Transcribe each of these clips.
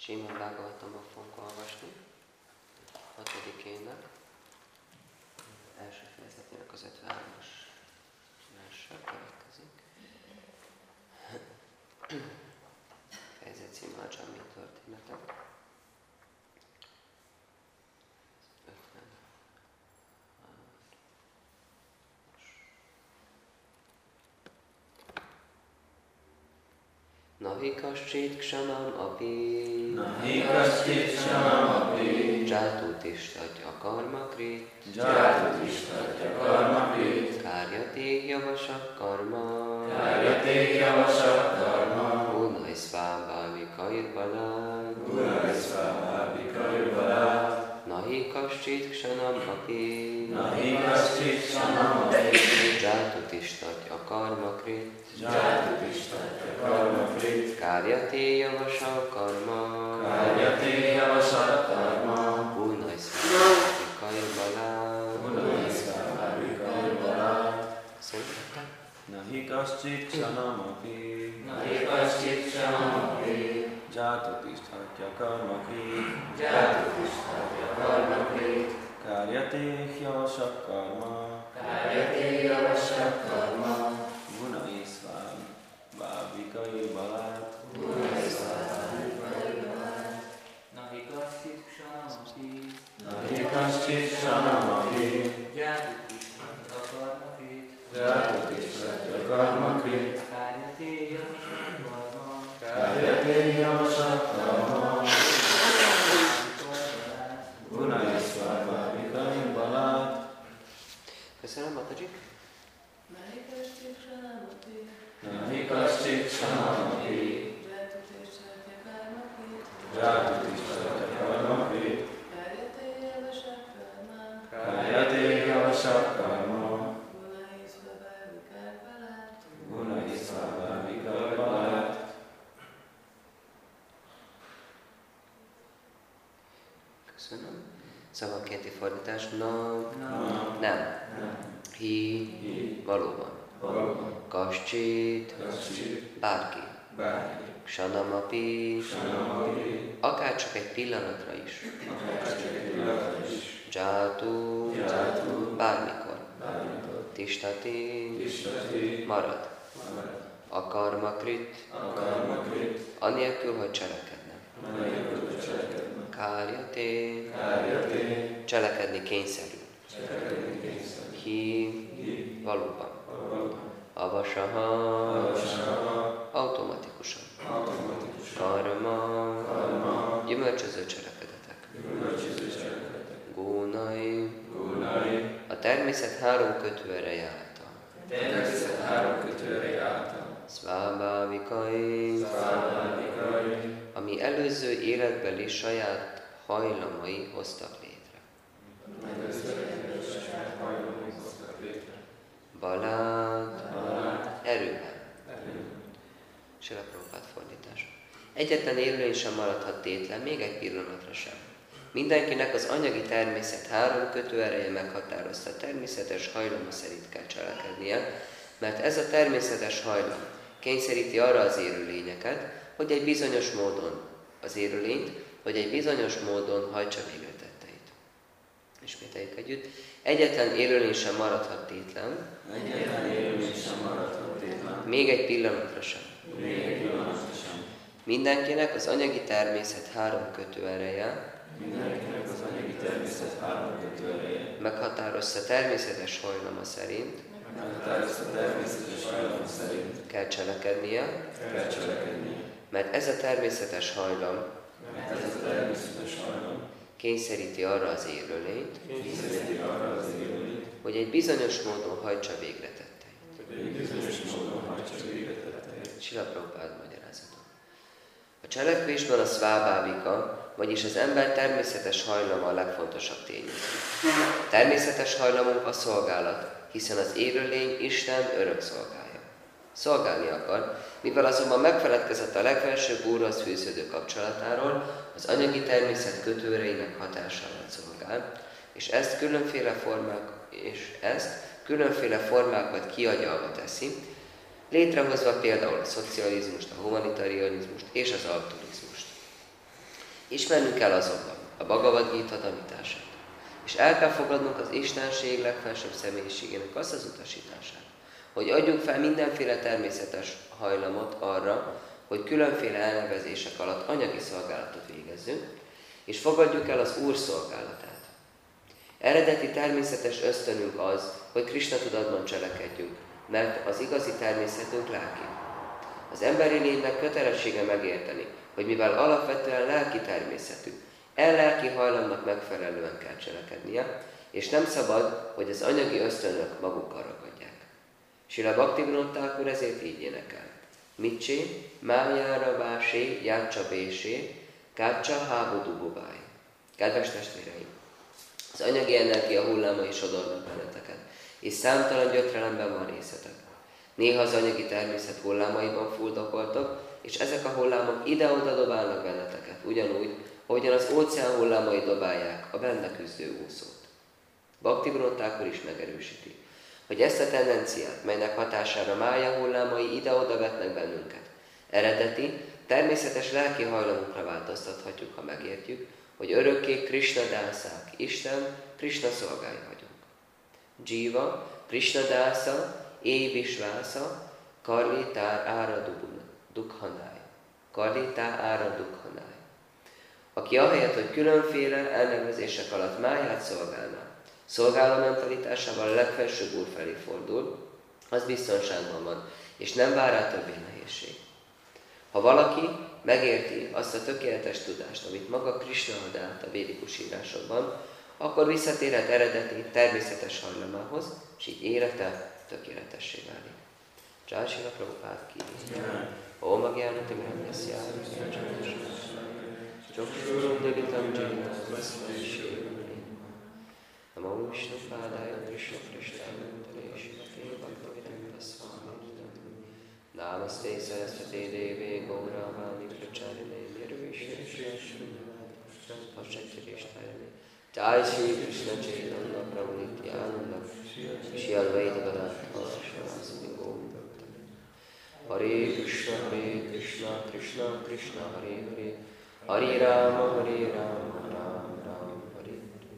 Srimad Bhagavatamban fogunk olvasni, 6. ének, első fejezetének az 53-as verse következik. Fejezet címe a Dzsammi történetek. 50. Nahi kaschit kshanam api Jatu tishtatya karma krit Karyate yavasak karma Unai svabhavikair balad Nahi kaschit kshanam api Jatu tishtatya karma krit Karyate yavasak karma Unai svabhavikair balad Szerintem? Nahi kaschit kshanam api Jatu tishtatya karma krit Karyate yavasak karma Gunai svabhavikair balad Nahi kaschit kshanam api Jatu tishtatya karma krit Karyate yavasak karma Gunai svabhavikair balad. Köszönöm, Mataji. Nahi kaschit kshanam api Jatu tishtatya karma krit Karyate yavasak karma Gunai svabhavikair balad. Köszönöm. Szavakénti fordítás. Nem. Hi. Valóban. Kaschit. Bárki. Kshanamapi. Akár csak egy pillanatra is. Jatu. Bármikor. Tishtati. Marad. A karma krit. Anélkül, hogy cselekedne. Karyate. Cselekedni kényszerül. Hi. Valóban. Avasaha. Automatikusan. Karma. Gyümölcsöző cselekedetek. Gunai. A természet három kötőereje által. Svabhavikai. Ami előző életbeli saját hajlamai hoztak létre. Balad. Erőben. Srila Prabhupád fordítása. Egyetlen élőlény sem maradhat tétlen, még egy pillanatra sem. Mindenkinek az anyagi természet három kötőereje meghatározta, természetes hajlama szerint kell cselekednie, mert ez a természetes hajlam kényszeríti arra az élőlényeket, hogy egy bizonyos módon hajtsa végre tetteit. Ismételjük együtt. Egyetlen élőlény sem maradhat tétlen, még egy pillanatra sem. Mindenkinek az anyagi természet három kötőereje meghatározta természetes hajlama szerint kell cselekednie, mert ez a természetes hajlam kényszeríti arra az élőlényt, hogy egy bizonyos módon hajtsa végre tetteit. Srila Prabhupád magyarázata. A cselekvésben a svabhavika, vagyis az ember természetes hajlama a legfontosabb tényező. Természetes hajlamunk a szolgálat, hiszen az élőlény Isten örök szolgálja. Szolgálni akar, mivel azonban megfeledkezett a legfelsőbb Úrhoz fűződő kapcsolatáról, az anyagi természet kötőreinek hatása alatt szolgál, és ezt különféle formákat kiagyalva teszi, létrehozva például a szocializmust, a humanitarianizmust és az altruizmust. Ismernünk kell azonban a Bhagavad Gita tanítását, és el kell fogadnunk az Istenség legfelsőbb személyiségének azt az utasítását, hogy adjuk fel mindenféle természetes hajlamot arra, hogy különféle elnevezések alatt anyagi szolgálatot végezzünk, és fogadjuk el az Úr szolgálatát. Eredeti természetes ösztönünk az, hogy Krisna tudatban cselekedjünk, mert az igazi természetünk lelki. Az emberi lénynek kötelessége megérteni, hogy mivel alapvetően lelki természetű, lelki hajlamnak megfelelően kell cselekednie, és nem szabad, hogy az anyagi ösztönök magukkal ragadják. Srila Bhaktivinoda Thakur ezért így énekel. Micsé, májára básé, jácsa bésé, kácsa hábudububáj. Kedves testvéreim! Az anyagi energia hullámai sodornak benneteket, és számtalan gyötrelemben van részetek. Néha az anyagi természet hullámaiban fuldokoltok, és ezek a hullámok ide-oda dobálnak benneteket, ugyanúgy, ahogyan az óceán hullámai dobálják a benne küzdő úszót. Bhaktivinoda Thakur is megerősíti, hogy ezt a tendenciát, melynek hatására mája hullámai ide-oda vetnek bennünket, eredeti, természetes lelki hajlamunkra változtathatjuk, ha megértjük, hogy örökké Krishna dászák, Isten, Krishna szolgái vagyunk. Jiva, Krishna dásza, Visvásza, Karlitá ára dukhanáj. Karlitá ára dukhanáj. Aki ahelyett, hogy különféle elnevezések alatt máját szolgálná, szolgáló mentalitásával a legfelsőbb Úr felé fordul, az biztonságban van, és nem vár rá többé nehézség. Ha valaki megérti azt a tökéletes tudást, amit maga Krishna ad át a védikus írásokban, akkor visszatérhet eredeti, természetes hajlamához, és így élete tökéletessé válik. Jai Srila Prabhupád ki. Om Agyánati Mrahmyasya Chakshuruddigitam Jnana Namo Vishnu Pādaya Krishna Prishtāya Shrimate Bhaktivedanta Swami Namaste Sarasvate Deve Gauravani Pracharine Nirvishesha Pashaktirishtarane Jai Shri Krishna Chaitanya Prabhu Nityananda Shri Advaita Gadadhara Srivasadi Govinda Hare Krishna Krishna Krishna Hare Hare Hare Rama Ram Ram Hare Hare.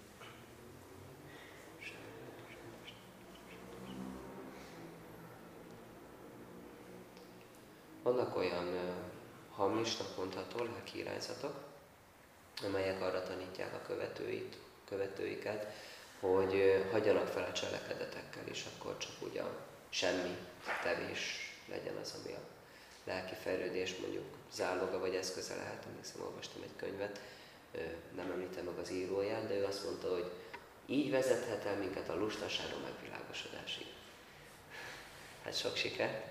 Vannak olyan hamisnak mondható lelki irányzatok, amelyek arra tanítják a követőiket, hogy hagyjanak fel a cselekedetekkel, és akkor csak úgy a semmi tevés legyen az, ami a lelki fejlődés mondjuk záloga vagy eszköze lehet. Emlékszem, olvastam egy könyvet, nem említem meg az íróját, de ő azt mondta, hogy így vezethet el minket a lustaságon megvilágosodásig. Hát sok siker.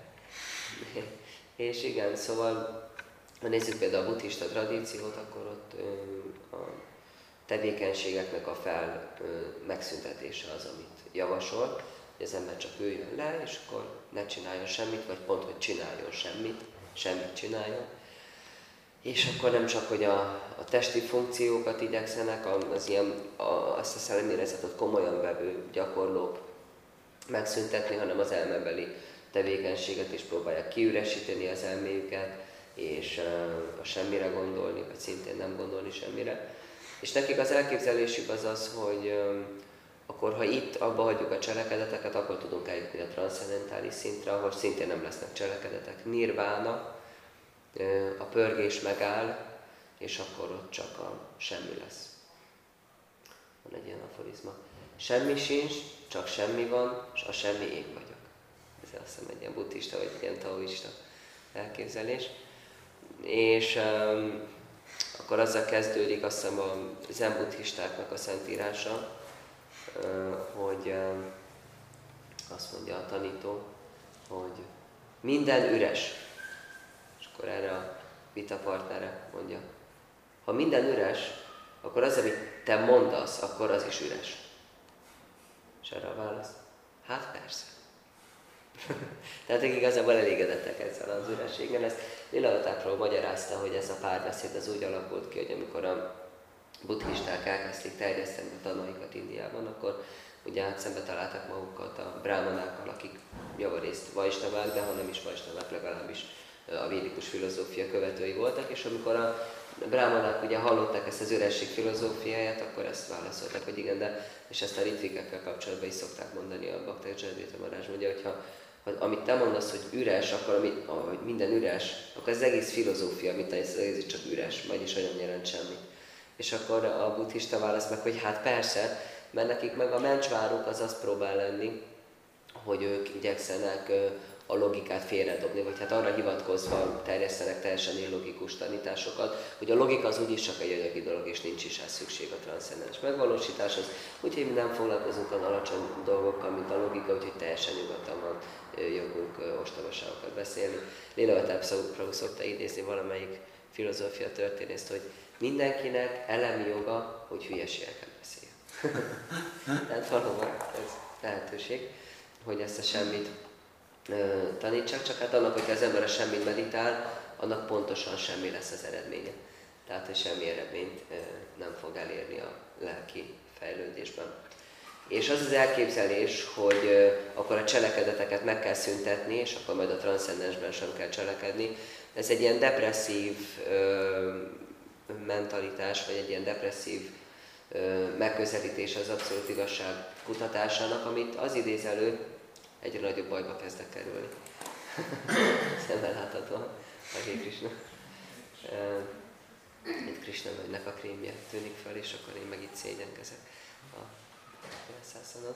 És igen, szóval, ha nézzük például a buddhista tradíciót, akkor ott a tevékenységeknek a megszüntetése az, amit javasol, hogy az ember csak üljön le, és akkor ne csináljon semmit, vagy pont, hogy csináljon semmit csináljon. És akkor nem csak, hogy a testi funkciókat igyekszenek, azt a szellemérezetet komolyan vevő gyakorlók megszüntetni, hanem az elmebeli tevékenységet is próbálják kiüresíteni az elméjüket, és a semmire gondolni, vagy szintén nem gondolni semmire. És nekik az elképzelésük az az, hogy akkor ha itt abba hagyjuk a cselekedeteket, akkor tudunk eljutni a transzcendentális szintre, ahol szintén nem lesznek cselekedetek. Nirvána, a pörgés megáll, és akkor ott csak a semmi lesz. Van egy ilyen aforizma. Semmi sincs, csak semmi van, és a semmi én vagyok. Ez azt hiszem egy ilyen buddhista, vagy egy ilyen taoista elképzelés. És akkor azzal kezdődik azt hiszem a zen buddhistáknak a szentírása, hogy azt mondja a tanító, hogy minden üres. És akkor erre a vitapartnere mondja, ha minden üres, akkor az, amit te mondasz, akkor az is üres. És erre a válasz, hát persze. Tehát ők igazából elégedettek ezzel az ürességgel. Ezt Lila magyarázta, hogy ez a párbeszéd az úgy alakult ki, hogy amikor a buddhisták elkezdték terjeszteni a tanaikat Indiában, akkor ugye hát szembe találtak magukat a brámanákkal, akik javarészt vajsnavák, de ha nem is vajsnavák, legalábbis a védikus filozófia követői voltak, és amikor a brámanák ugye hallották ezt az üresség filozófiáját, akkor ezt válaszolták, hogy igen, de és ezt a ritvikekkel kapcsolatban is szokták mondani a Bhakti Jayadvaita Maharaj, mondja, hogy amit te mondasz, hogy üres, akkor hogy minden üres, akkor az egész filozófia, amit ez egész csak üres, vagyis hogy nem jelent semmit. És akkor a buddhista válasz meg, hogy hát persze, mert nekik meg a mencsváruk az azt próbál lenni, hogy ők igyekszenek a logikát félredobni, vagy hát arra hivatkozva terjesztenek teljesen illogikus tanításokat, hogy a logika az úgyis csak egy anyagi dolog, és nincs is rá szükség a transzcendens megvalósításhoz, úgyhogy mi nem foglalkozunk olyan alacsony dolgokkal, mint a logika, úgyhogy teljesen nyugodtan van jogunk ostobaságokat beszélni. Lilavatár Prabhu szokta idézni valamelyik filozófia történészt, hogy mindenkinek elemi joga, hogy hülyeségeket beszél. Tehát valóban ez lehetőség, hogy ezt a semmit tanítsák, csak hát annak, hogyha az ember a semmit meditál, annak pontosan semmi lesz az eredménye. Tehát, hogy semmi eredményt nem fog elérni a lelki fejlődésben. És az az elképzelés, hogy akkor a cselekedeteket meg kell szüntetni, és akkor majd a transzcendensben sem kell cselekedni, ez egy ilyen depresszív mentalitás, vagy egy ilyen depresszív megközelítés az abszolút igazság kutatásának, amit az idéz elő, egyre nagyobb bajba kezdek kerülni. Szemmel láthatóan. Hare Krishna. Itt Krishna nagynak a krémje tűnik fel, és akkor én meg itt szégyenkezek a szászanat.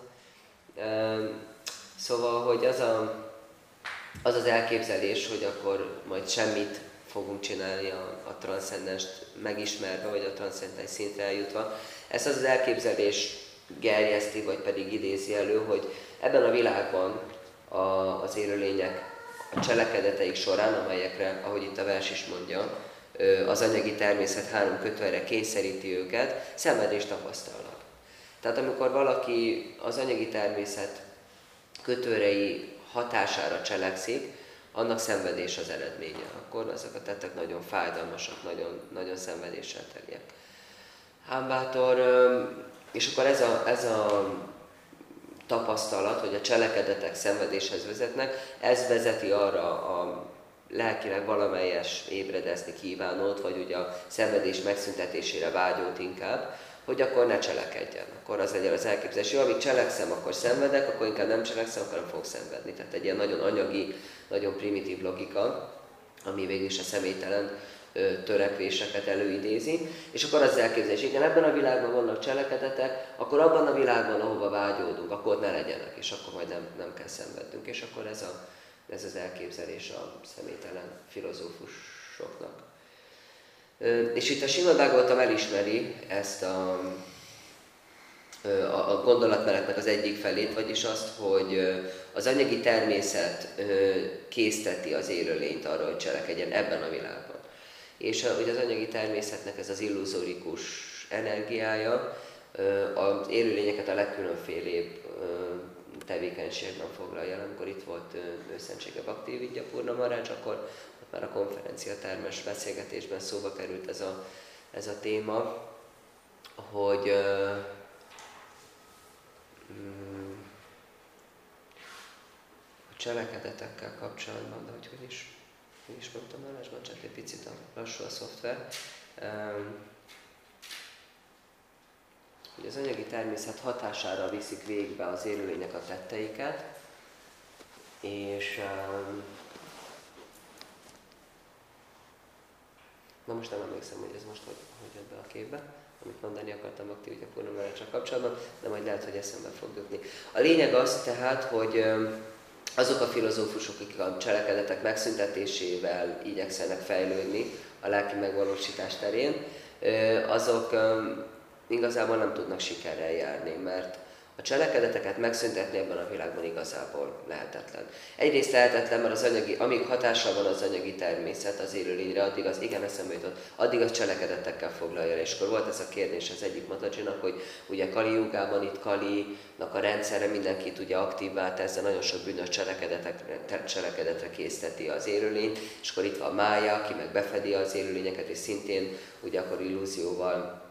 Szóval, hogy az az elképzelés, hogy akkor majd semmit fogunk csinálni a transzcendenst megismerve, vagy a transzcendens szintre eljutva. Ez az elképzelés gerjeszti, vagy pedig idézi elő, hogy ebben a világban az élőlények a cselekedeteik során, amelyekre, ahogy itt a vers is mondja, az anyagi természet 3 kötőre kényszeríti őket, szenvedést tapasztalnak. Tehát amikor valaki az anyagi természet kötőrei hatására cselekszik, annak szenvedés az eredménye. Akkor azok a tettek nagyon fájdalmasak, nagyon, nagyon szenvedéssel teliek. Hámbátor, és akkor ez a tapasztalat, hogy a cselekedetek szenvedéshez vezetnek, ez vezeti arra a lelkileg valamelyes ébredezni kívánót, vagy ugye a szenvedés megszüntetésére vágyót inkább, hogy akkor ne cselekedjen. Akkor az legyen az elképzelés, hogy amíg cselekszem, akkor szenvedek, akkor inkább nem cselekszem, akkor nem fogok szenvedni. Tehát egy ilyen nagyon anyagi, nagyon primitív logika, ami végül is a személytelen törekvéseket előidézi, és akkor az elképzelés, igen, ebben a világban vannak cselekedetek, akkor abban a világban, ahova vágyódunk, akkor ott ne legyenek, és akkor majd nem kell szenvednünk. És akkor ez az elképzelés a személytelen filozófusoknak. És itt a Srimad Bhagavatam elismeri ezt a gondolatmenetnek az egyik felét, vagyis azt, hogy az anyagi természet készteti az élőlényt arra, hogy cselekedjen ebben a világban. És hogy az anyagi természetnek ez az illuzórikus energiája az élőlényeket a legkülönfélébb tevékenységben foglalja el. Amikor itt volt őszentsége Bhakti Vidya Purna Maharaj, akkor ott már a konferenciatermes beszélgetésben szóba került ez a téma, hogy a cselekedetekkel kapcsolatban, de hogy is mondtam Marázsban, csak egy picit lassú a szoftver, hogy az anyagi természet hatására viszik végbe az élőlények a tetteiket, és na most nem emlékszem, hogy ez most hogy jött be a képbe, amit mondani akartam Bhakti Vidya Purna Maharajjal kapcsolatban, de majd lehet, hogy eszembe fog jutni. A lényeg az tehát, hogy azok a filozófusok, akik a cselekedetek megszüntetésével igyekszenek fejlődni a lelki megvalósítás terén, azok igazából nem tudnak sikerrel járni, mert a cselekedeteket megszüntetni ebben a világban igazából lehetetlen. Egyrészt lehetetlen, mert amíg hatással van az anyagi természet az élőlényre, addig az, igen, eszembe jutott, addig az cselekedetekkel foglalja el. És akkor volt ez a kérdés az egyik Matajinak, hogy ugye Kali Jugában itt Kalinak a rendszerre mindenkit ugye aktívvá tesz, nagyon sok bűnös cselekedetre készteti az élőlényt, és akkor itt van Mája, aki meg befedi az élőlényeket, és szintén ugye akkor illúzióval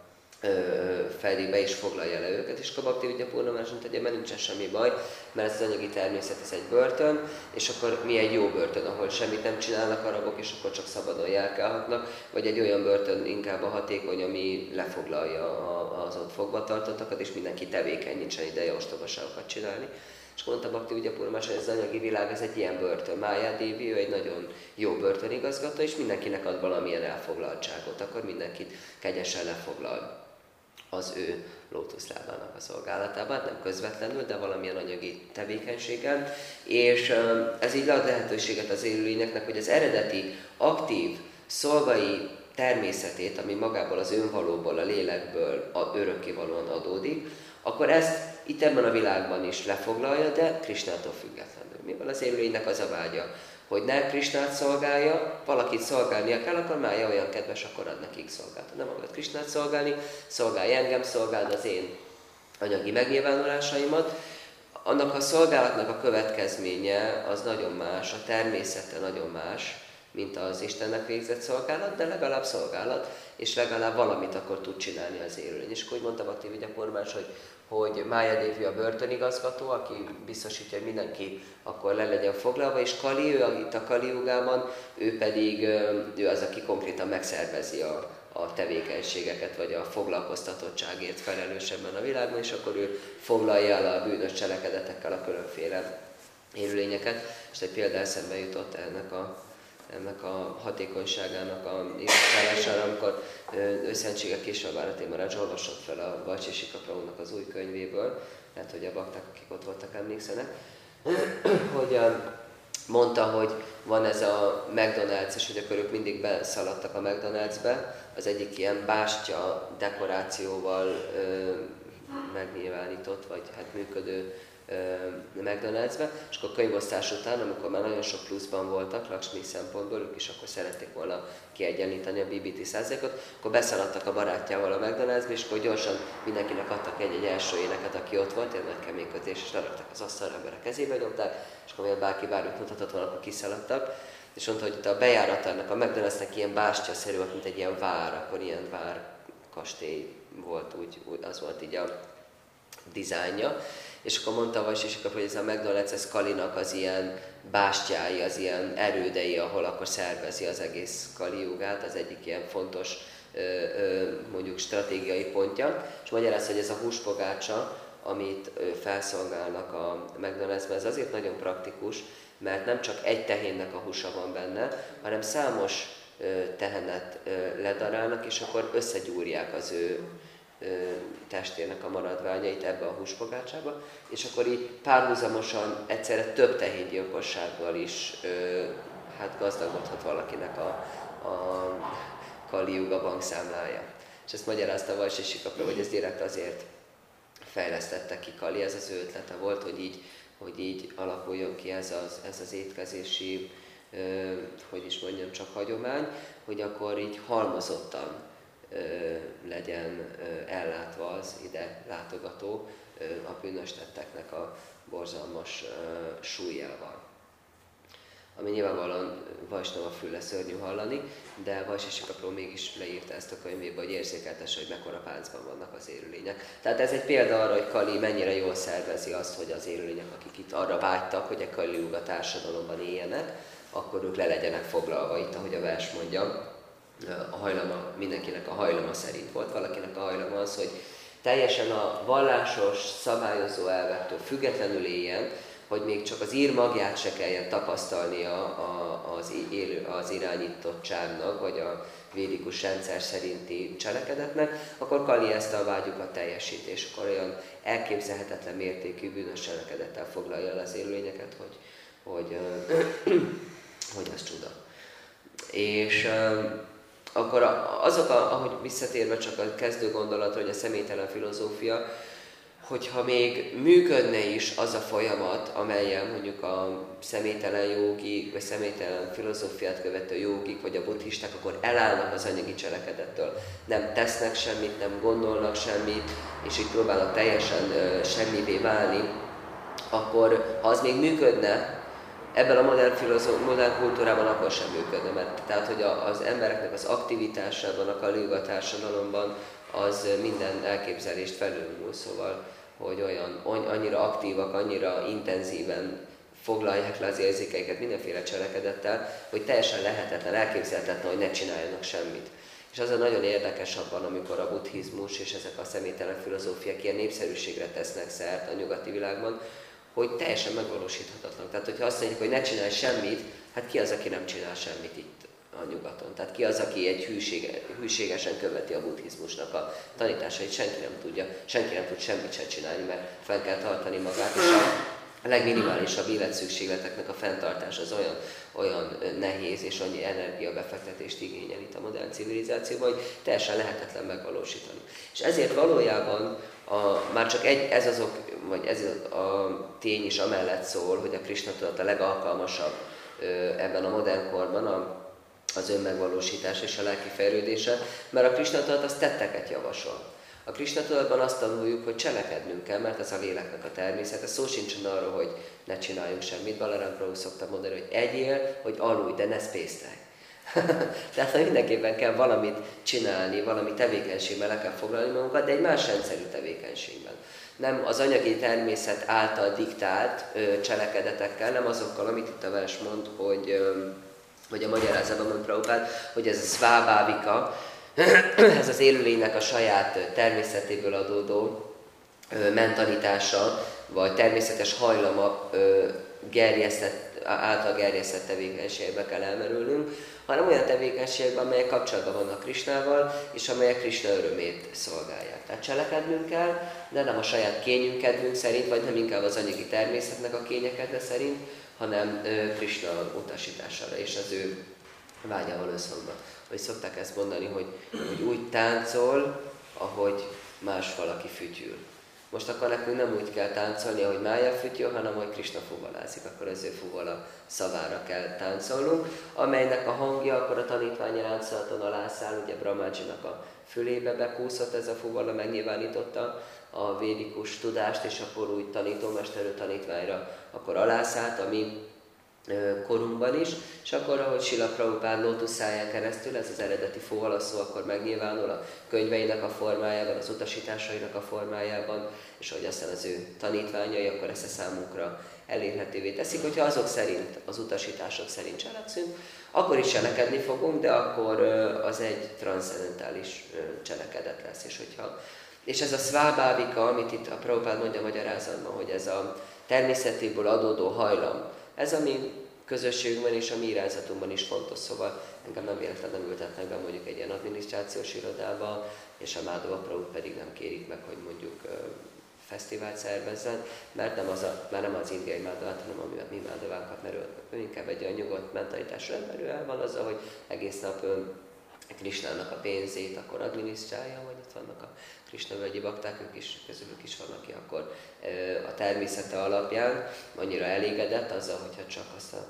fejlik be és foglalja le őket, és a Bhakti Vidya Purnamás mondta, mert nincsen semmi baj, mert ez az anyagi természet, ez egy börtön, és akkor mi egy jó börtön, ahol semmit nem csinálnak arabok, és akkor csak szabadon járkálhatnak, vagy egy olyan börtön inkább a hatékony, ami lefoglalja az ott fogvatartottakat, és mindenki tevékeny, nincsen ideje ostobaságokat csinálni. És mondta Bhakti Vidya Purnamás, hogy ez az anyagi világ, ez egy ilyen börtön. Mája Dévi, ő egy nagyon jó börtönigazgató, és mindenkinek ad valamilyen elfoglaltságot, akkor mindenkit kegyesen lefoglal az ő lótuszlábának a szolgálatában, nem közvetlenül, de valamilyen anyagi tevékenységgel. És ez így ad lehetőséget az élőlényeknek, hogy az eredeti, aktív, szolgai természetét, ami magából az önvalóból, a lélekből örökkévalóan adódik, akkor ezt itt ebben a világban is lefoglalja, de Krisnától függetlenül. Mivel az élőlénynek az a vágya, hogy ne Krisnát szolgálja, valakit szolgálnia kell, akkor Mája olyan kedves, akkor ad nekik szolgálat. Nem akar Krisnát szolgálni, szolgálj engem, szolgáld az én anyagi megnyilvánulásaimat. Annak a szolgálatnak a következménye az nagyon más, a természete nagyon más, mint az Istennek végzett szolgálat, de legalább szolgálat, és legalább valamit akkor tud csinálni az élőlény. És úgy mondta Bhakti Vidya Purnamás, hogy Mája Dévi a börtönigazgató, aki biztosítja, hogy mindenki akkor le legyen foglalva, és Kali, ő itt a Kali Jugában, ő pedig ő az, aki konkrétan megszervezi a tevékenységeket, vagy a foglalkoztatottságért felelősebben a világban, és akkor ő foglalja el a bűnös cselekedetekkel a különféle élőlényeket. És egy példa eszembe jutott ennek a hatékonyságának a illusztrálására, amikor Őszentsége Késava-Bharati Maharaj olvasott fel a Vajsésika Prabhunak az új könyvéből, lehet, hogy a bakták, akik ott voltak, emlékszenek, hogy mondta, hogy van ez a McDonald's, és hogy akkor ők mindig beszaladtak a McDonald'sbe, az egyik ilyen bástya dekorációval megnyilvánított, vagy hát működő McDonald'sbe, és akkor a könyvosztás után, amikor már nagyon sok pluszban voltak, Lakshmi szempontból, ők is akkor szerették volna kiegyenlíteni a BBT százalékot, akkor beszaladtak a barátjával a McDonald'sbe, és akkor gyorsan mindenkinek adtak egy első éneket, aki ott volt, ilyen nagy keménykötés, és leraktak az asztalra, ember a kezébe nyomták, és akkor miért bárki bármit mutatott volna, akkor kiszaladtak. És mondta, hogy itt a bejáratának, a McDonald'snek ilyen bástya-szerű volt, mint egy ilyen vár, akkor ilyen várkastély volt, úgy az volt így a dizájnja. És akkor mondta a Vajsésika, hogy ez a McDonald's, ez Kalinak az ilyen bástyái, az ilyen erődei, ahol akkor szervezi az egész Kali Jugát, az egyik ilyen fontos mondjuk stratégiai pontja. És magyarázta, hogy ez a húspogácsa, amit felszolgálnak a McDonald'sben, ez azért nagyon praktikus, mert nem csak egy tehénnek a húsa van benne, hanem számos tehenet ledarálnak, és akkor összegyúrják az ő testének a maradványait ebbe a húspogácsába, és akkor így párhuzamosan egyszerre több tehéngyilkossággal is hát gazdagodhat valakinek a Kali Juga bankszámlája. És ezt magyarázta a Vajsésika Prabhu, hogy ez direkt azért fejlesztette ki Kali, ez az ő ötlete volt, hogy így alakuljon ki ez az étkezési, hogy is mondjam, csak hagyomány, hogy akkor így halmozottan legyen ellátva az ide látogató a bűnös tetteknek a borzalmas súlyával. Ami nyilvánvalóan Vajsnava fülle szörnyű hallani, de Vajsésika Prabhu mégis leírta ezt a könyvébe, hogy érzékeltesse, hogy mekkora páncban vannak az élőlények. Tehát ez egy példa arra, hogy Kali mennyire jól szervezi azt, hogy az élőlények, akik itt arra vágytak, hogy a Kali Juga társadalomban éljenek, akkor ők le legyenek foglalva itt, ahogy a vers mondja. A hajlama, mindenkinek a hajlama szerint volt. Valakinek a hajlama az, hogy teljesen a vallásos, szabályozó elvektől függetlenül éljen, hogy még csak az ír magját se kelljen tapasztalnia az irányítottságnak, vagy a védikus rendszer szerinti cselekedetnek, akkor Kali ezt a vágyukat teljesít, és akkor olyan elképzelhetetlen mértékű bűnös cselekedettel foglalja el az élőlényeket, hogy az csuda. És akkor ahogy visszatérve csak a kezdő gondolatra, hogy a személytelen filozófia, hogyha még működne is az a folyamat, amelyen mondjuk a személytelen jógi, vagy személytelen filozófiát követő jógik, vagy a buddhisták, akkor elállnak az anyagi cselekedettől. Nem tesznek semmit, nem gondolnak semmit, és így próbálnak teljesen semmivé válni, akkor ha az még működne, ebben a modern kultúrában akkor sem működne, mert tehát, hogy az embereknek az aktivitásában, a Kali Juga társadalomban az minden elképzelést felülmúl, szóval, hogy annyira aktívak, annyira intenzíven foglalják le az érzékeiket mindenféle cselekedettel, hogy teljesen lehetetlen, elképzelhetetlen, hogy ne csináljanak semmit. És az a nagyon érdekes abban, amikor a buddhizmus és ezek a személytelen filozófiák ilyen népszerűségre tesznek szert a nyugati világban, hogy teljesen megvalósíthatatlan. Tehát, hogyha azt mondjuk, hogy ne csinálj semmit, hát ki az, aki nem csinál semmit itt a nyugaton? Tehát ki az, aki egy hűségesen követi a buddhizmusnak a tanításait? Senki nem tud semmit sem csinálni, mert fel kell tartani magát, és a legminimálisabb életszükségleteknek a fenntartás az olyan nehéz és annyi energiabefektetést igényel itt a modern civilizációban, hogy teljesen lehetetlen megvalósítani. És ezért valójában már csak ez a tény is amellett szól, hogy a Krisna tudat a legalkalmasabb ebben a modern korban az önmegvalósítás és a lelki fejlődése, mert a Krisna tudat az tetteket javasol. A Krisna tudatban azt tanuljuk, hogy cselekednünk kell, mert ez a léleknek a természete. Szó sincsen arról, hogy ne csináljunk semmit. Balaram Prabhu szokta mondani, hogy egyél, hogy aludj, de ne spésztelj. Tehát mindenképpen kell valamit csinálni, valami tevékenységben le kell foglalni magunkat, de egy más rendszerű tevékenységben. Nem az anyagi természet által diktált cselekedetekkel, nem azokkal, amit itt a vers mond, hogy a magyarázatban mond Prabhupád, hogy ez a svabhavika, ez az élőlénynek a saját természetéből adódó mentalitása, vagy természetes hajlama által gerjesztett tevékenységbe kell elmerülnünk, hanem olyan tevékenységben, amelyek kapcsolatban vannak Krisnával, és amelyek Krisna örömét szolgálják. Tehát cselekednünk kell, de nem a saját kényünkedvünk szerint, vagy nem inkább az anyagi természetnek a kényekedve szerint, hanem Krisna utasítására és az ő vágyával összhangban. Hogy szokták ezt mondani, hogy úgy táncol, ahogy más valaki fütyül. Most akkor nekünk nem úgy kell táncolni, ahogy Mája fütyül, hanem ahogy Krisna fuvalázik, akkor az ő fuvala szavára kell táncolnunk, amelynek a hangja akkor a tanítványi láncolaton alászáll, ugye Brahmájinak a fülébe bekúszott ez a fuvala, megnyilvánította a védikus tudást, és akkor úgy tanítómesterő tanítványra akkor alászállt, ami korunkban is, és akkor, ahogy Srila Prabhupád lótuszáján keresztül, ez az eredeti fuvala szó, akkor megnyilvánul a könyveinek a formájában, az utasításainak a formájában, és hogy aztán az ő tanítványai, akkor ezt a számunkra elérhetővé teszik. Hogyha azok szerint, az utasítások szerint cselekszünk, akkor is cselekedni fogunk, de akkor az egy transzcendentális cselekedet lesz. És ez a svabhavika, amit itt a Prabhupád mondja magyarázatban, hogy ez a természetéből adódó hajlam, ez a mi közösségünkben és a mi irányzatunkban is fontos, szóval engem nem véletlenül nem ültetnek be mondjuk egy ilyen adminisztrációs irodába, és a Madhava Prabhut pedig nem kérik meg, hogy mondjuk fesztivált szervezzen, mert már nem az indiai Madhavát, hanem a mi Madhavánkat, mert ő inkább egy olyan nyugodt mentalitású ember, ő el van azzal, hogy egész nap Krisnának a pénzét akkor adminisztrálja, vagy ott vannak a Krisna völgyi bakták, közülük is van, aki akkor a természete alapján annyira elégedett azzal, hogyha csak azt a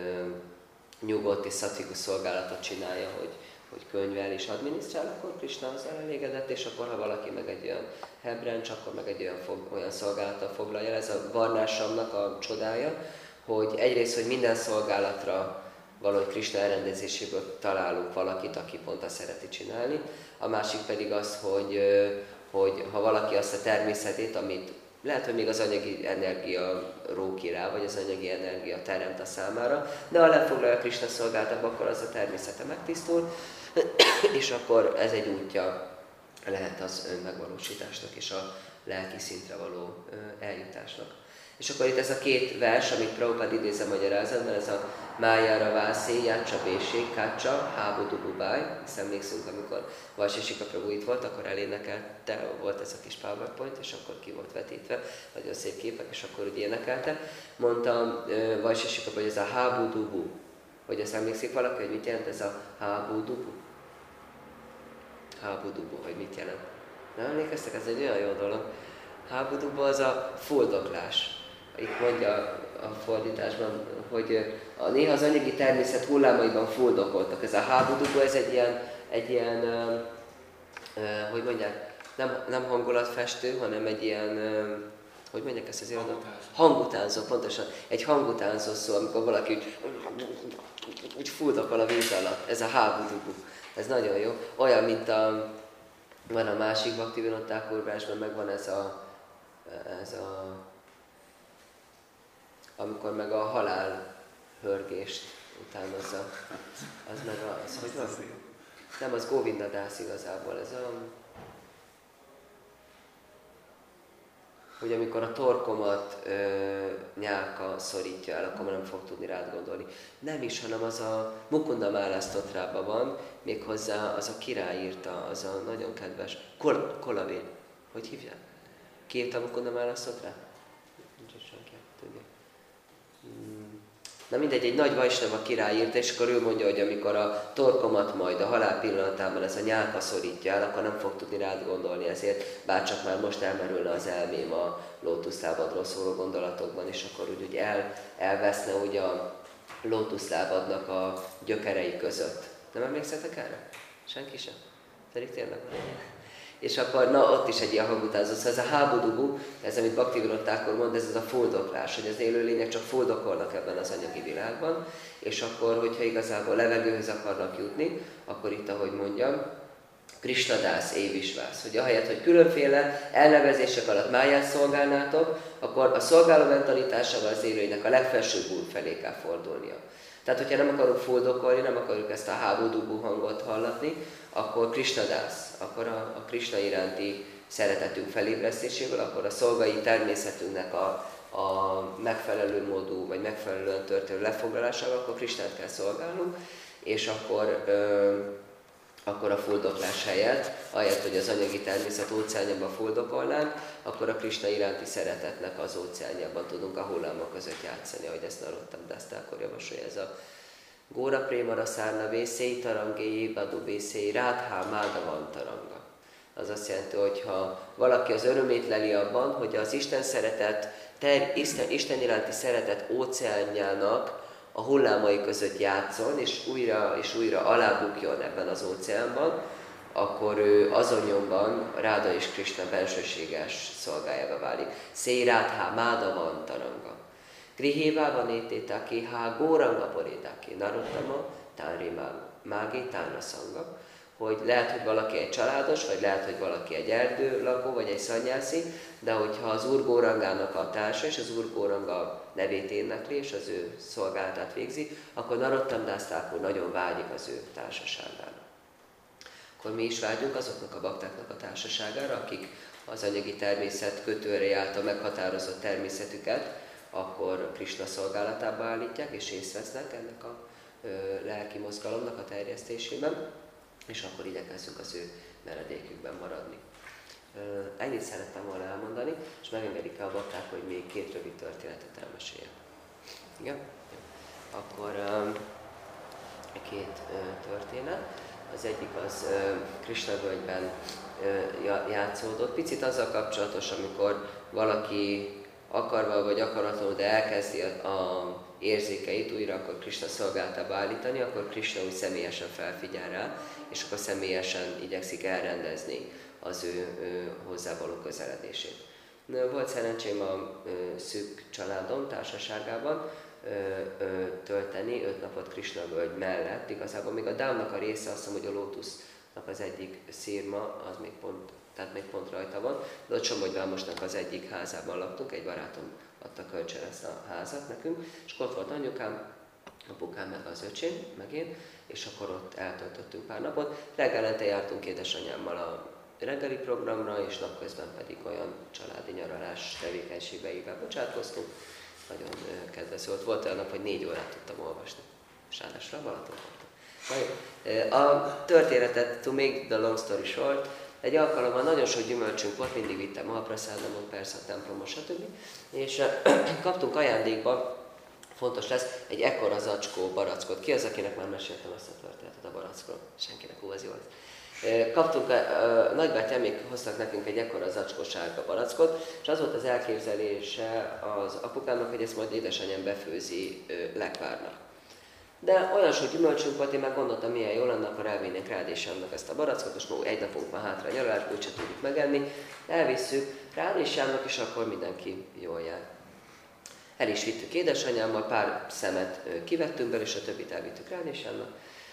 nyugodt és szatvikus szolgálatot csinálja, hogy könyvel és adminisztrál, akkor Krisna azzal elégedett, és akkor ha valaki meg egy olyan hebrencs, akkor meg egy olyan szolgálattal foglalja. Ez a varnásamnak a csodája, hogy egyrészt, hogy minden szolgálatra valahogy Krisna elrendezéséből találunk valakit, aki pont azt szereti csinálni. A másik pedig az, hogy ha valaki azt a természetét, amit lehet, hogy még az anyagi energia ró ki rá, vagy az anyagi energia teremt a számára, de ha lefoglalja Krisna szolgáltába, akkor az a természete megtisztul, és akkor ez egy útja lehet az önmegvalósításnak és a lelki szintre való eljutásnak. És akkor itt ez a két vers, amit Prabhupád idéz a magyarázatban, ez a Májára Vászé, Jácsa Bésé, Kácsa, Hábu Dububáj. Hisz emlékszünk, amikor Vajsésika Prabhu itt volt, akkor elénekelte, volt ez a kis PowerPoint, és akkor ki volt vetítve, nagyon szép képek, és akkor úgy énekelte. Mondta Vajsésika Prabhu, hogy ez a Hábu Dubu. Hogy ezt emlékszik valaki, hogy mit jelent ez a Hábu Dubu? Hábu Dubu, hogy mit jelent? Nem emlékeztek? Ez egy olyan jó dolog. Hábu Dubu az a fuldoklás. Itt mondja a fordításban, hogy néha az anyagi természet hullámaiban fuldokoltak. Ez a Hábu Dubu, ez egy ilyen hogy mondják, nem hangulatfestő, hanem egy ilyen, hogy mondják ezt az irodalmat? Hangutánzó, pontosan. Egy hangutánzó szó, amikor valaki úgy fuldokol a víz alatt. Ez a Hábu Dubu. Ez nagyon jó. Olyan, mint Van a másik Bhaktivinoda Thakur-versben, megvan ez a amikor meg a halál hörgést utánozza. Az meg az, hogy van? Nem, az Govinda Das igazából. Ez a... hogy amikor a torkomat nyálka szorítja el, akkor nem fog tudni rád gondolni. Nem is, hanem az a Mukunda Mála Sztotrában van, méghozzá az a király írta, az a nagyon kedves Kolavéd. Hogy hívják? Ki írta a Mukunda Mála Sztotrát? Nincs senki, tudja. Na mindegy, egy nagy Vajsnava király írta, és akkor ő mondja, hogy amikor a torkomat majd a halál pillanatában ez a nyálka szorítja el, akkor nem fog tudni rád gondolni, ezért bárcsak már most elmerülne az elmém a lótuszlábadról szóló gondolatokban, és akkor úgy elveszne ugye a lótuszlábadnak a gyökerei között. Nem emlékszetek erre? Senki sem? Pedig tényleg van egy. És akkor, na ott is egy ilyen hangutázó, szóval ez a hábudubu, ez amit Bhaktivinoda Thakur mond, ez az a fuldoklás, hogy az élőlények csak fuldokolnak ebben az anyagi világban, és akkor, hogyha igazából levegőhöz akarnak jutni, akkor itt, ahogy mondjam, Krishna Das Évisvász, hogy ahelyett, hogy különféle elnevezések alatt máját szolgálnátok, akkor a szolgáló mentalitásával az élőlénynek a legfelsőbb út felé kell fordulnia. Tehát, hogyha nem akarunk fuldokolni, nem akarjuk ezt a hábudubu hangot hallatni, akkor Krishna Das, akkor a Krishna iránti szeretetünk felébresztésével, akkor a szolgai természetünknek a megfelelő módú, vagy megfelelően történő lefoglalásával, akkor Krishnát kell szolgálnunk, és akkor a fuldoklás helyett, ahelyett, hogy az anyagi természet óceánjában fuldokolnánk, akkor a Krishna iránti szeretetnek az óceánjában tudunk a hullámok között játszani, ahogy ezt Narottam Das Thakur javasolja, ez a Góra Prémara Szárna Vészéi Tarangéi Badu Vészéi Rádhá Mádavan Taranga. Az azt jelenti, hogy ha valaki az örömét leli abban, hogy az Isten szeretet, Isten iránti szeretet óceánjának a hullámai között játszon, és újra alábukjon ebben az óceánban, akkor ő azon nyomban Ráda és Krishna bensőséges szolgájába válik. Szérádhá Mádavan Taranga. Grihéváva nététáki há góranga porétáki narottama tánri mági tánra szanga. Hogy lehet, hogy valaki egy családos, vagy lehet, hogy valaki egy erdőlakó, vagy egy szanyászi, de hogyha az Úr Górangának a társa, és az Úr Góranga nevét énekli, és az ő szolgálatát végzi, akkor Narottam Das Thakur nagyon vágyik az ő társaságára. Akkor mi is vágyunk azoknak a baktáknak a társaságára, akik az anyagi természet kötőre által meghatározott természetüket, akkor Krishna szolgálatába állítják, és részt vesznek ennek a lelki mozgalomnak a terjesztésében, és akkor igyekezzünk az ő meredékükben maradni. Ennyit szerettem volna elmondani, és megengedik el a bakták, hogy még 2 rövid történetet elmeséljek. Igen? Akkor 2 történet. Az egyik az Krishna völgyben játszódott. Picit azzal kapcsolatos, amikor valaki akarva vagy akaratlanul, de elkezdi a érzékeit újra akkor Krishna szolgálatába állítani, akkor Krishna úgy személyesen felfigyel rá, és akkor személyesen igyekszik elrendezni az ő hozzávaló közeledését. Volt szerencsém a szűk családom társaságában tölteni 5 napot Krishna völgy mellett. Igazából még a Dámnak a része, azt hiszem, hogy a lótusznak az egyik szírma, az még pont rajta van, de ott Somogyvámosnak az egyik házában laktunk, egy barátom adta kölcsön ezt a házat nekünk, és ott volt anyukám, apukám meg az öcsém, meg én, és akkor ott eltöltöttünk pár napot. Reggelente jártunk édesanyámmal a reggeli programra, és napközben pedig olyan családi nyaralás tevékenységeivel bocsátkoztunk. Nagyon kedvező volt. Volt olyan nap, hogy 4 órát tudtam olvasni. Sádásra Balaton voltam. A történetet, to make the long story short, egy alkalommal nagyon sok gyümölcsünk volt, mindig vittem Mahaprasádamon, persze a templomon, stb. És kaptunk ajándékba, fontos lesz, egy ekkora zacskó barackot. Ki az, akinek már meséltem ezt a történetet a barackról? Senkinek, az jó lesz. Kaptunk, nagybátyám még hoztak nekünk egy ekkora zacskó sárga barackot, és az volt az elképzelése az apukámnak, hogy ezt majd édesanyám befőzi lekvárnak. De olyan sok gyümölcsünk volt, én már gondoltam, milyen jó lenne, akkor elvinnénk Rádésámnak ezt a barackot, most már 1 napunk van hátra a nyaralásból, úgyse tudjuk megenni. Elvisszük Rádésámnak, és akkor mindenki jól jár. El is vittük édesanyámmal, pár szemet kivettünk belőle, és a többit elvittük Rádésámnak.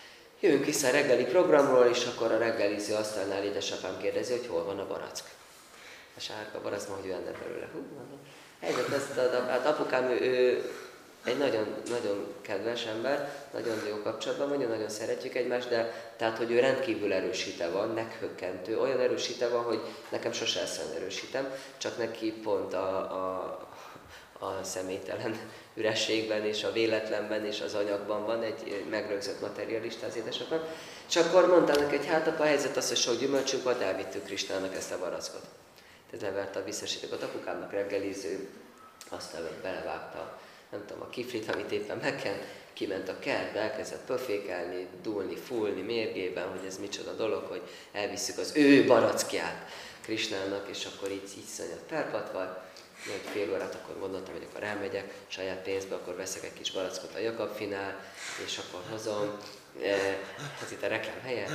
jövünk vissza a reggeli programról, és akkor a reggeliző asztalnál édesapám kérdezi, hogy hol van a barack. A sárga barack, hogy ő ennek belőle. Hát apukám, ő egy nagyon, nagyon kedves ember, nagyon jó kapcsolatban van, nagyon szeretjük egymást, de tehát, hogy ő rendkívül erősíte van, meghökkentő, olyan erősíte van, hogy nekem sose ezt erősítem, csak neki pont a személytelen ürességben és a véletlenben és az anyagban van egy megrögzött materialista az édesapám. És akkor mondtam neki, hogy hát a helyzet az, hogy sok gyümölcsünk volt, elvittük Kristának ezt a barackot. Tehát leverte a biztosítékot apukámnak reggeliző, aztán belevágta, nem tudom, a kiflit, amit éppen megkent, kiment a kertbe, elkezdett pöfékelni, dúlni, fúlni mérgében, hogy ez micsoda dolog, hogy elvisszük az ő barackját Krisnának, és akkor így szanyat perpatval. Egy fél órát akkor gondoltam, hogy akkor elmegyek saját pénzbe, akkor veszek egy kis barackot a Jakabfinál, és akkor hozom. Ez itt a reklám helye.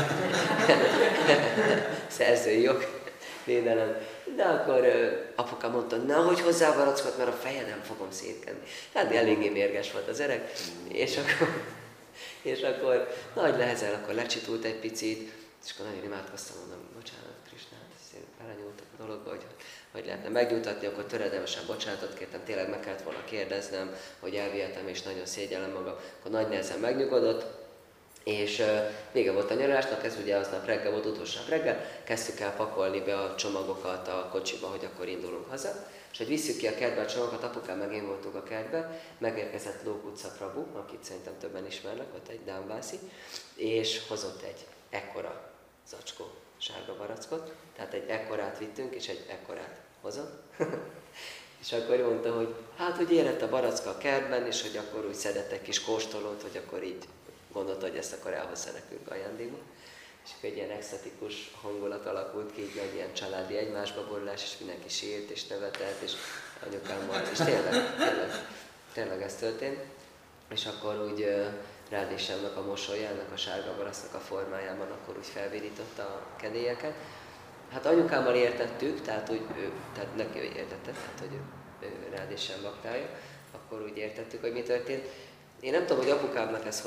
Szerzői jog, védelem. De akkor apukám mondta, nehogy hozzá a barackot, mert a fejedem fogom szétkenni. Hát eléggé mérges volt az öreg. És akkor nagy lehezel, akkor lecsitult egy picit, és akkor nagyon imádkoztam, mondom, bocsánat, Krisna, belenyúltak a dologba, hogy lehetne megnyugtatni, akkor töredelmesen bocsánatot kértem, tényleg meg kellett volna kérdeznem, hogy elvihetem, és nagyon szégyellem magam, akkor nagy nehezen megnyugodott, és vége volt a nyaralásnak, ez ugye aznap reggel volt, utolsó nap reggel, kezdtük el pakolni be a csomagokat a kocsiba, hogy akkor indulunk haza, és hogy visszük ki a kertbe a csomagokat, apukám meg én voltunk a kertbe, megérkezett Lók utca Prabhu, akit szerintem többen ismernek, ott egy dámbászi, és hozott egy ekkora zacskó sárga barackot, tehát egy ekkorát vittünk, és egy ekkorát hozott. És akkor mondta, hogy hát, hogy érett a baracka a kertben, és hogy akkor úgy szedett egy kis kóstolót, hogy akkor így gondolta, hogy ezt akkor elhozza nekünk ajándékba. És akkor egy ilyen extatikus hangulat alakult ki, így egy ilyen családi egymásba borulás, és mindenki sírt és nevetett, és anyukámmal, és tényleg ez történt. És akkor úgy Rádésemnek a mosolya, a sárga barasznak a formájában akkor úgy felvirította a kedélyeket. Hát anyukámmal értettük, tehát neki értette, tehát hogy ő Rádésem baktája, akkor úgy értettük, hogy mi történt. Én nem tudom, hogy apukámnak ez,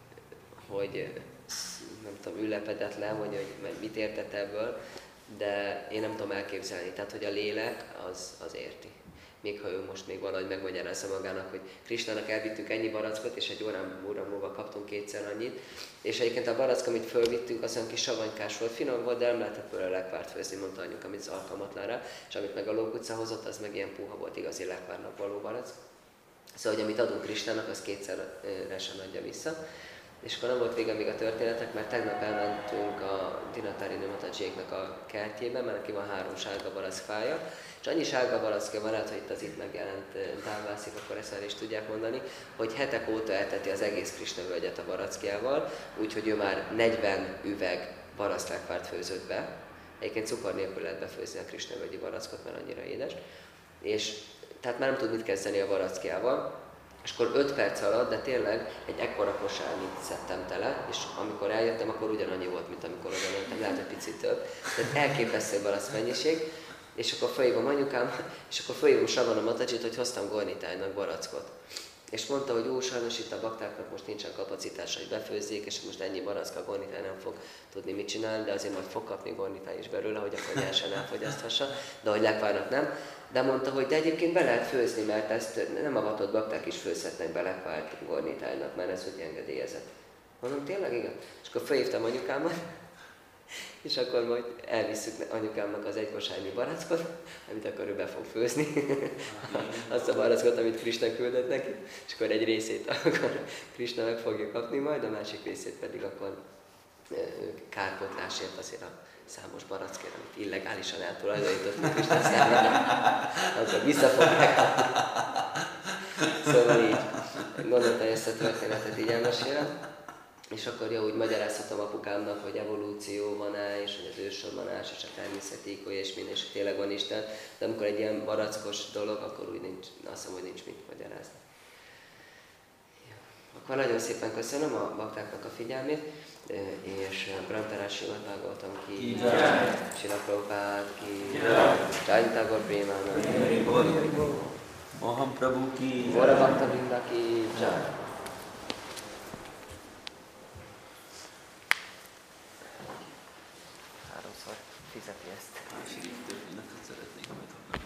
hogy nem tudom, ülepedett le, hogy mit értett ebből, de én nem tudom elképzelni, tehát hogy a lélek az érti. Még ha ő most még valahogy megmagyarázza magának, hogy Krisnának elvittünk ennyi barackot, és egy óra múlva kaptunk kétszer annyit. És egyébként a barack, amit fölvittünk, az olyan kis savanykás volt, finom volt, de nem lehetett belőle lekvárt főzni, mondta anyuk, amit az alkalmatlan rá. És amit meg a Lók utca hozott, az meg ilyen puha volt, igazi lekvárnak való barack. Szóval, hogy amit adunk Krisnának, az kétszerre sem adja vissza. És akkor nem volt vége még a történetek, mert tegnap elmentünk a Dinatarini Matajiéknak a kertjébe, mert neki van 3 sárga barack fája, és annyi sárga barackja van, hát, hogy itt az itt megjelent Dávászik, akkor ezt el is tudják mondani, hogy hetek óta elteti az egész Krisna völgyet a barackjával, úgyhogy ő már 40 üveg baracklekvárt főzött be. Egyébként cukor nélkül lehet befőzni a Krisna völgyi barackot, mert annyira édes. És tehát már nem tud mit kezdeni a barackjával. És akkor 5 perc alatt, de tényleg egy ekkora kosárnyit szedtem tele, és amikor eljöttem, akkor ugyanannyi volt, mint amikor oda mentem, lehet egy picit több. Tehát elképesztő barack mennyiség, és akkor fölhívom anyukám, és akkor fölhívom Savana Matacsit, hogy hoztam Gornitájnak barackot. És mondta, hogy sajnos itt a baktáknak most nincsen kapacitása, hogy befőzzék, és most ennyi barack a Gornitáj nem fog tudni mit csinálni, de azért majd fog kapni Gornitáj is belőle, hogy akkor nyersen elfogyaszthassa, de hogy lekvárnak nem. De mondta, hogy de egyébként be lehet főzni, mert ezt nem avatott bakták is főzhetnek be lekvárt Gornitájnak, mert ez úgy engedélyezett. Mondom, tényleg igen? És akkor felhívtam anyukámat, és akkor majd elvisszük anyukámnak az egy kosárnyi barackot, amit akkor ő be fog főzni, azt a barackot, amit Krisna küldött neki, és akkor egy részét akkor Krisna meg fogja kapni majd, a másik részét pedig akkor kárpótlásért azért a számos barackért, amit illegálisan eltulajdonítottunk Krisna számára, akkor vissza fogják kapni. Szóval így gondoltam, ezt a történetet így elmesélem. És akkor jó, úgy magyarázhatom apukámnak, hogy evolúció van-e, és hogy az ősrobbanás, és a természeti és minden, és tényleg van Isten. De amikor egy ilyen barackos dolog, akkor úgy nincs, azt hiszem, hogy nincs mit magyarázni. Jó. Akkor nagyon szépen köszönöm a baktáknak a figyelmét, és Grantarás Silat vágoltam ki, Sila Prabhupád ki, Jai Tagore Prémának, Moham Prabhu ki, Vora Bhakta Vrinda ki, Jai. háromszor fizeti ezt. Másik történetet szeretnék majd hallani.